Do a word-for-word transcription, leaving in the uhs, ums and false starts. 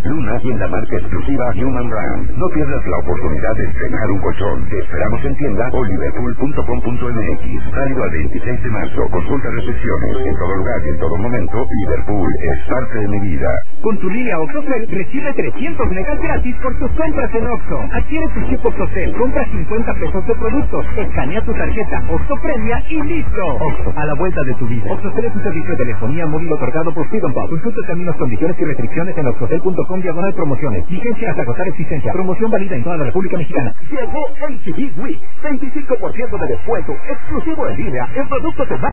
Luna y en la marca exclusiva Human Brand. No pierdas la oportunidad de estrenar un colchón. Te esperamos en tienda o liverpool punto com punto m x. Válido al veintiséis de marzo. Consulta restricciones. En todo lugar y en todo momento, Liverpool es parte de mi vida. Con tu línea OxoCell recibe trescientos megas gratis por tus compras en Oxxo. Adquiere tu chip OxoCell, compra cincuenta pesos de productos, escanea tu tarjeta Oxxo Premia y listo. Oxxo, a la vuelta de tu vida. OxoCell es un servicio de telefonía móvil otorgado por Freedom Pop. Consulta términos, condiciones y restricciones en oxocell punto com diagonal promociones. Vigencia hasta agotar existencia. Promoción válida en toda la República Mexicana. Llegó H B Week. veinticinco por ciento de descuento exclusivo en línea en productos de